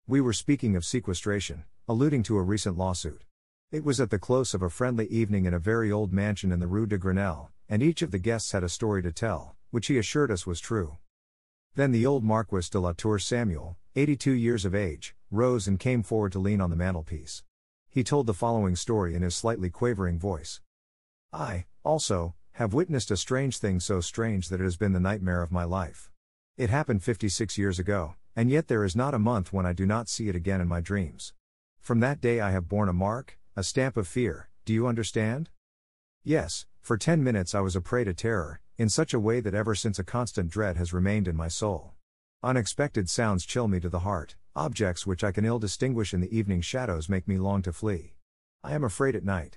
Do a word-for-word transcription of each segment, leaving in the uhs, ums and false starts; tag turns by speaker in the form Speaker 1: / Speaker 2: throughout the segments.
Speaker 1: We were speaking of sequestration, alluding to a recent lawsuit. It was at the close of a friendly evening in a very old mansion in the Rue de Grenelle, and each of the guests had a story to tell, which he assured us was true. Then the old Marquis de la Tour Samuel, eighty-two years of age, rose and came forward to lean on the mantelpiece. He told the following story in his slightly quavering voice. I, also, have witnessed a strange thing, so strange that it has been the nightmare of my life. It happened fifty-six years ago, and yet there is not a month when I do not see it again in my dreams. From that day I have borne a mark, a stamp of fear, do you understand? Yes, for ten minutes I was a prey to terror, in such a way that ever since a constant dread has remained in my soul. Unexpected sounds chill me to the heart, objects which I can ill distinguish in the evening shadows make me long to flee. I am afraid at night.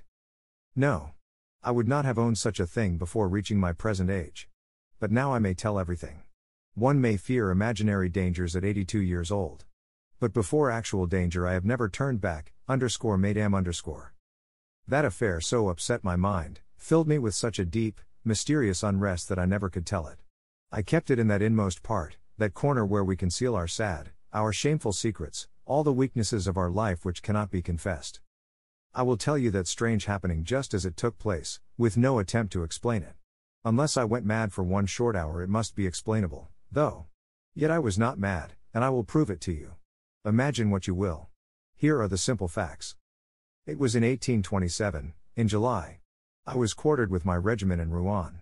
Speaker 1: No. I would not have owned such a thing before reaching my present age. But now I may tell everything. One may fear imaginary dangers at eighty-two years old. But before actual danger I have never turned back, underscore Madame underscore. That affair so upset my mind, filled me with such a deep, mysterious unrest that I never could tell it. I kept it in that inmost part, that corner where we conceal our sad, our shameful secrets, all the weaknesses of our life which cannot be confessed. I will tell you that strange happening just as it took place, with no attempt to explain it. Unless I went mad for one short hour it must be explainable, though. Yet I was not mad, and I will prove it to you. Imagine what you will. Here are the simple facts. It was in eighteen twenty-seven, in July. I was quartered with my regiment in Rouen.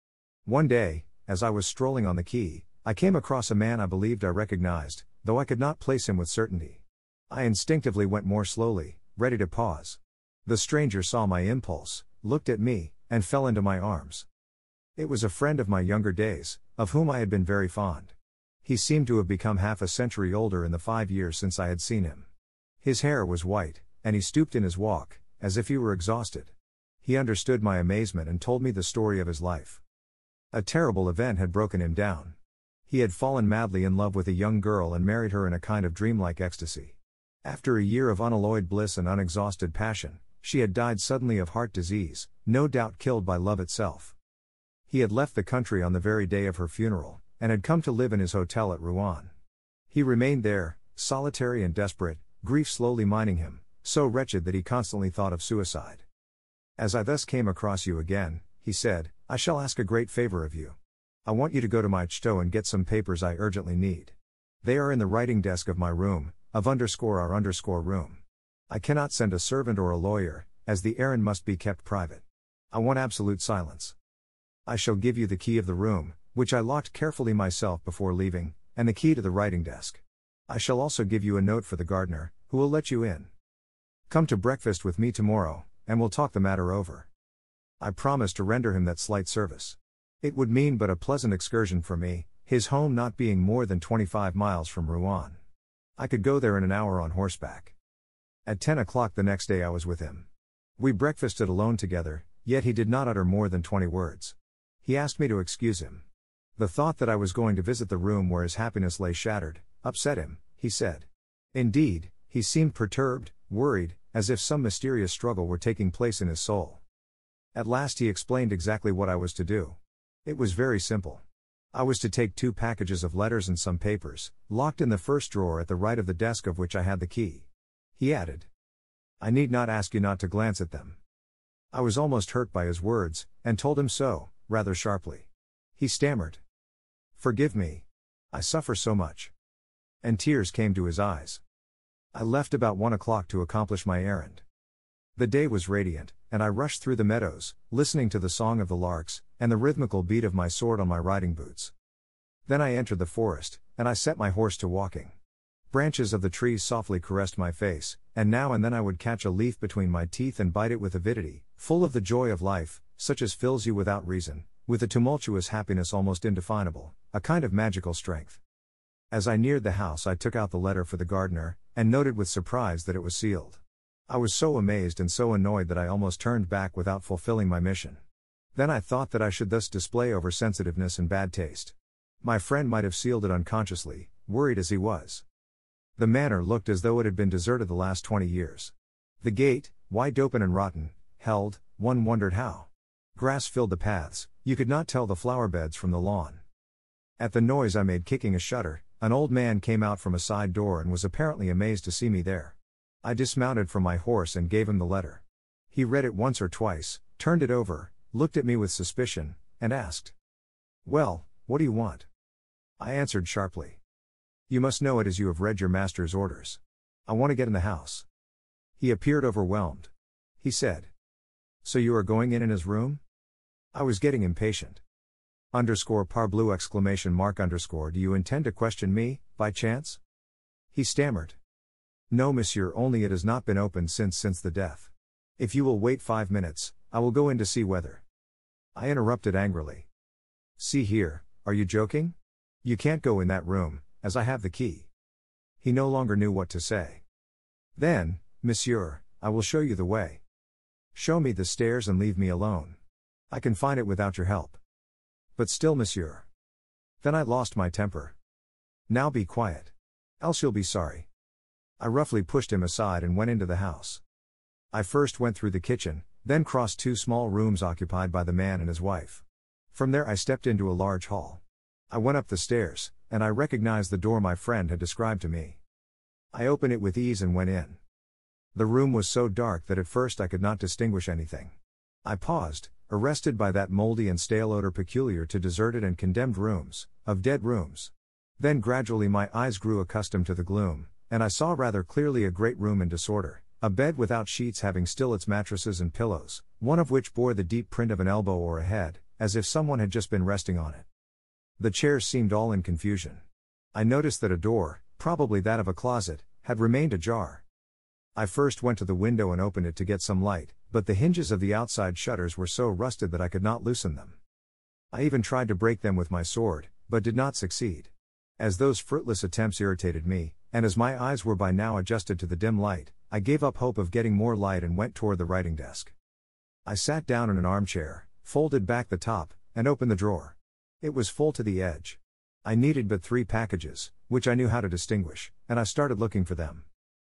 Speaker 1: One day, as I was strolling on the quay, I came across a man I believed I recognized, though I could not place him with certainty. I instinctively went more slowly, ready to pause. The stranger saw my impulse, looked at me, and fell into my arms. It was a friend of my younger days, of whom I had been very fond. He seemed to have become half a century older in the five years since I had seen him. His hair was white, and he stooped in his walk, as if he were exhausted. He understood my amazement and told me the story of his life. A terrible event had broken him down. He had fallen madly in love with a young girl and married her in a kind of dreamlike ecstasy. After a year of unalloyed bliss and unexhausted passion, she had died suddenly of heart disease, no doubt killed by love itself. He had left the country on the very day of her funeral, and had come to live in his hotel at Rouen. He remained there, solitary and desperate, grief slowly mining him, so wretched that he constantly thought of suicide. As I thus came across you again, he said, I shall ask a great favor of you. I want you to go to my chateau and get some papers I urgently need. They are in the writing desk of my room, of underscore our underscore room. I cannot send a servant or a lawyer, as the errand must be kept private. I want absolute silence. I shall give you the key of the room, which I locked carefully myself before leaving, and the key to the writing desk. I shall also give you a note for the gardener, who will let you in. Come to breakfast with me tomorrow, and we'll talk the matter over. I promised to render him that slight service. It would mean but a pleasant excursion for me, his home not being more than twenty-five miles from Rouen. I could go there in an hour on horseback. At ten o'clock the next day I was with him. We breakfasted alone together, yet he did not utter more than twenty words. He asked me to excuse him. The thought that I was going to visit the room where his happiness lay shattered, upset him, he said. Indeed, he seemed perturbed, worried, as if some mysterious struggle were taking place in his soul. At last he explained exactly what I was to do. It was very simple. I was to take two packages of letters and some papers, locked in the first drawer at the right of the desk of which I had the key. He added, I need not ask you not to glance at them. I was almost hurt by his words, and told him so, rather sharply. He stammered. Forgive me. I suffer so much. And tears came to his eyes. I left about one o'clock to accomplish my errand. The day was radiant, and I rushed through the meadows, listening to the song of the larks, and the rhythmical beat of my sword on my riding boots. Then I entered the forest, and I set my horse to walking. Branches of the trees softly caressed my face, and now and then I would catch a leaf between my teeth and bite it with avidity, full of the joy of life, such as fills you without reason, with a tumultuous happiness almost indefinable, a kind of magical strength. As I neared the house I took out the letter for the gardener, and noted with surprise that it was sealed. I was so amazed and so annoyed that I almost turned back without fulfilling my mission. Then I thought that I should thus display oversensitiveness and bad taste. My friend might have sealed it unconsciously, worried as he was. The manor looked as though it had been deserted the last twenty years. The gate, wide open and rotten, held, one wondered how. Grass filled the paths, you could not tell the flower beds from the lawn. At the noise I made kicking a shutter, an old man came out from a side door and was apparently amazed to see me there. I dismounted from my horse and gave him the letter. He read it once or twice, turned it over, looked at me with suspicion, and asked, "Well, what do you want?" I answered sharply, "You must know it as you have read your master's orders. I want to get in the house." He appeared overwhelmed. He said, "So you are going in in his room?" I was getting impatient. Underscore parbleu exclamation mark underscore do you intend to question me, by chance? He stammered. "No monsieur, only it has not been opened since since the death. If you will wait five minutes, I will go in to see whether." I interrupted angrily. "See here, are you joking? You can't go in that room, as I have the key." He no longer knew what to say. "Then, monsieur, I will show you the way. Show me the stairs and leave me alone. I can find it without your help." "But still, monsieur." Then I lost my temper. "Now be quiet. Else you'll be sorry." I roughly pushed him aside and went into the house. I first went through the kitchen, then crossed two small rooms occupied by the man and his wife. From there I stepped into a large hall. I went up the stairs, and I recognized the door my friend had described to me. I opened it with ease and went in. The room was so dark that at first I could not distinguish anything. I paused, arrested by that moldy and stale odor peculiar to deserted and condemned rooms, of dead rooms. Then gradually my eyes grew accustomed to the gloom, and I saw rather clearly a great room in disorder, a bed without sheets having still its mattresses and pillows, one of which bore the deep print of an elbow or a head, as if someone had just been resting on it. The chairs seemed all in confusion. I noticed that a door, probably that of a closet, had remained ajar. I first went to the window and opened it to get some light, but the hinges of the outside shutters were so rusted that I could not loosen them. I even tried to break them with my sword, but did not succeed. As those fruitless attempts irritated me, and as my eyes were by now adjusted to the dim light, I gave up hope of getting more light and went toward the writing desk. I sat down in an armchair, folded back the top, and opened the drawer. It was full to the edge. I needed but three packages, which I knew how to distinguish, and I started looking for them.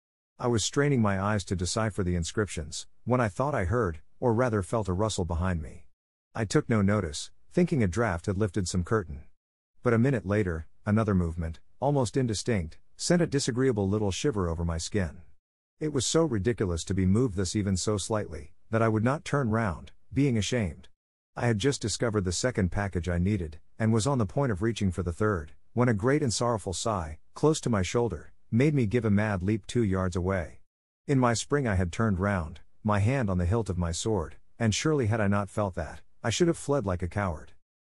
Speaker 1: I was straining my eyes to decipher the inscriptions, when I thought I heard, or rather felt a rustle behind me. I took no notice, thinking a draft had lifted some curtain. But a minute later, another movement, almost indistinct, sent a disagreeable little shiver over my skin. It was so ridiculous to be moved thus even so slightly, that I would not turn round, being ashamed. I had just discovered the second package I needed, and was on the point of reaching for the third, when a great and sorrowful sigh, close to my shoulder, made me give a mad leap two yards away. In my spring I had turned round, my hand on the hilt of my sword, and surely had I not felt that, I should have fled like a coward.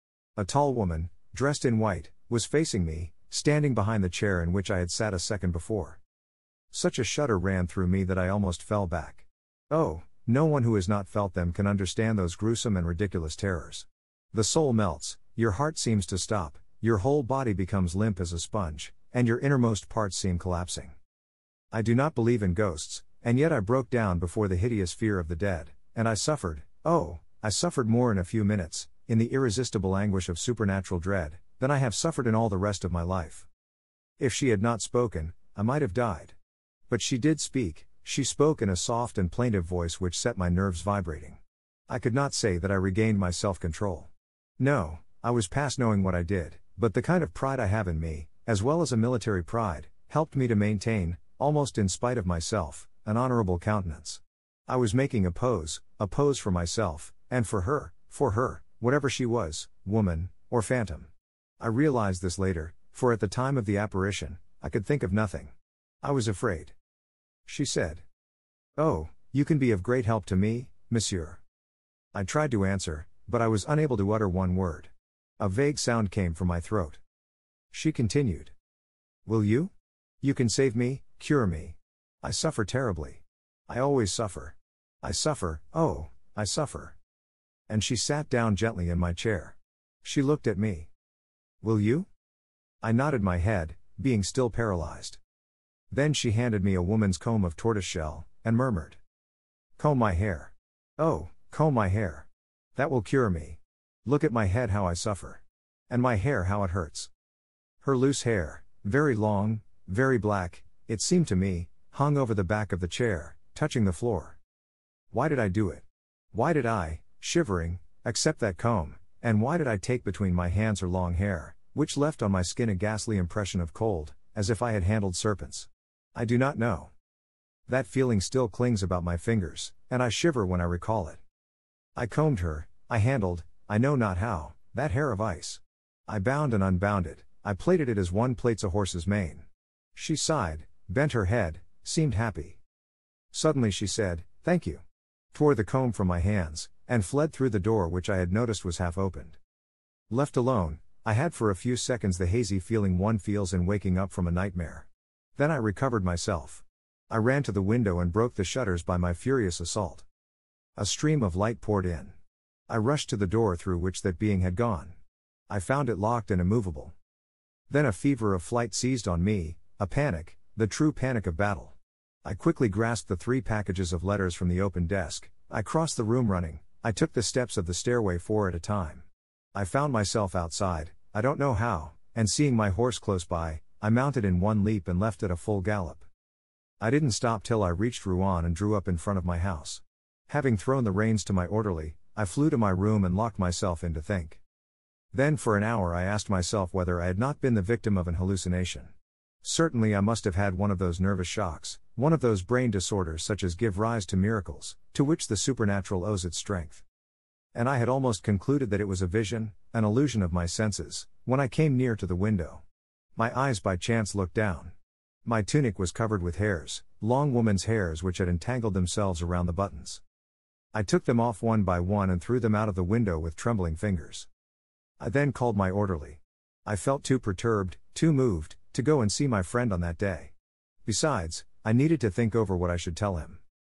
Speaker 1: A tall woman, dressed in white, was facing me, standing behind the chair in which I had sat a second before. Such a shudder ran through me that I almost fell back. Oh, no one who has not felt them can understand those gruesome and ridiculous terrors. The soul melts, your heart seems to stop, your whole body becomes limp as a sponge, and your innermost parts seem collapsing. I do not believe in ghosts, and yet I broke down before the hideous fear of the dead, and I suffered, oh, I suffered more in a few minutes, in the irresistible anguish of supernatural dread, than I have suffered in all the rest of my life. If she had not spoken, I might have died. But she did speak, she spoke in a soft and plaintive voice which set my nerves vibrating. I could not say that I regained my self-control. No, I was past knowing what I did, but the kind of pride I have in me, as well as a military pride, helped me to maintain, almost in spite of myself, an honorable countenance. I was making a pose, a pose for myself, and for her, for her, whatever she was, woman, or phantom. I realized this later, for at the time of the apparition, I could think of nothing. I was afraid. She said, "Oh, you can be of great help to me, monsieur." I tried to answer, but I was unable to utter one word. A vague sound came from my throat. She continued, "Will you? You can save me, cure me. I suffer terribly. I always suffer. I suffer, oh, I suffer." And she sat down gently in my chair. She looked at me. "Will you?" I nodded my head, being still paralyzed. Then she handed me a woman's comb of tortoiseshell, and murmured, "Comb my hair. Oh, comb my hair. That will cure me. Look at my head how I suffer. And my hair how it hurts." Her loose hair, very long, very black, it seemed to me, hung over the back of the chair, touching the floor. Why did I do it? Why did I, shivering, accept that comb, and why did I take between my hands her long hair, which left on my skin a ghastly impression of cold, as if I had handled serpents. I do not know. That feeling still clings about my fingers, and I shiver when I recall it. I combed her, I handled, I know not how, that hair of ice. I bound and unbound it, I plaited it as one plaits a horse's mane. She sighed, bent her head, seemed happy. Suddenly she said, "Thank you," tore the comb from my hands, and fled through the door which I had noticed was half opened. Left alone, I had for a few seconds the hazy feeling one feels in waking up from a nightmare. Then I recovered myself. I ran to the window and broke the shutters by my furious assault. A stream of light poured in. I rushed to the door through which that being had gone. I found it locked and immovable. Then a fever of flight seized on me, a panic, the true panic of battle. I quickly grasped the three packages of letters from the open desk, I crossed the room running, I took the steps of the stairway four at a time. I found myself outside, I don't know how, and seeing my horse close by, I mounted in one leap and left at a full gallop. I didn't stop till I reached Rouen and drew up in front of my house. Having thrown the reins to my orderly, I flew to my room and locked myself in to think. Then for an hour I asked myself whether I had not been the victim of an hallucination. Certainly I must have had one of those nervous shocks, one of those brain disorders such as give rise to miracles, to which the supernatural owes its strength. And I had almost concluded that it was a vision, an illusion of my senses, when I came near to the window. My eyes by chance looked down. My tunic was covered with hairs, long woman's hairs which had entangled themselves around the buttons. I took them off one by one and threw them out of the window with trembling fingers. I then called my orderly. I felt too perturbed, too moved, to go and see my friend on that day. Besides, I needed to think over what I should tell him.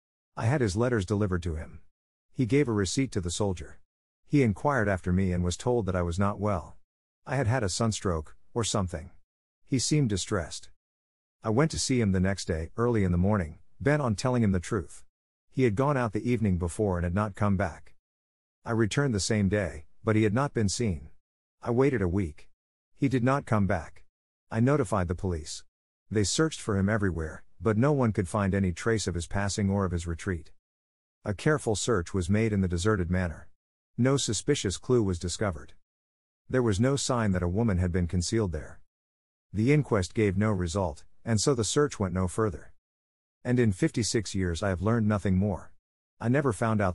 Speaker 1: I had his letters delivered to him. He gave a receipt to the soldier. He inquired after me and was told that I was not well. I had had a sunstroke, or something. He seemed distressed. I went to see him the next day, early in the morning, bent on telling him the truth. He had gone out the evening before and had not come back. I returned the same day, but he had not been seen. I waited a week. He did not come back. I notified the police. They searched for him everywhere, but no one could find any trace of his passing or of his retreat. A careful search was made in the deserted manor. No suspicious clue was discovered. There was no sign that a woman had been concealed there. The inquest gave no result, and so the search went no further. And in fifty-six years I have learned nothing more. I never found out